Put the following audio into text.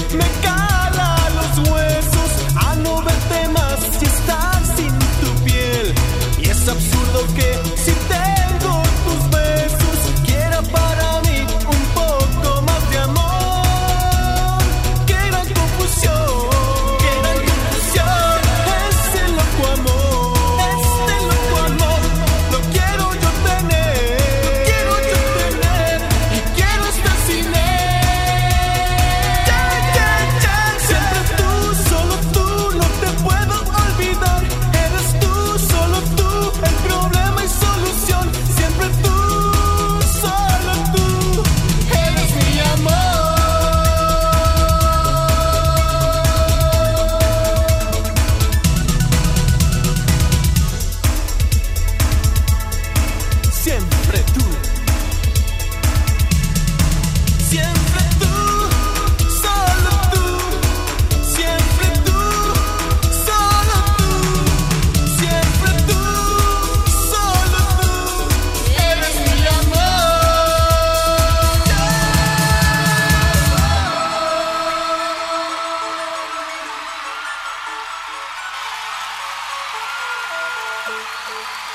me cala los huesos a no verte más y estar sin tu piel. Y es absurdo que si tengo tus besos quiera para mí un poco más de amor. Qué gran confusión, qué gran confusión. Ese loco amor, lo quiero yo tener y quiero estar sin él. Siempre tú, solo tú, no te puedo olvidar. Eres tú, solo tú, el problema y solución. Siempre tú, solo tú, eres mi amor. Siempre tú, siempre tú, solo tú, siempre tú, solo tú, siempre tú, solo tú, eres mi amor.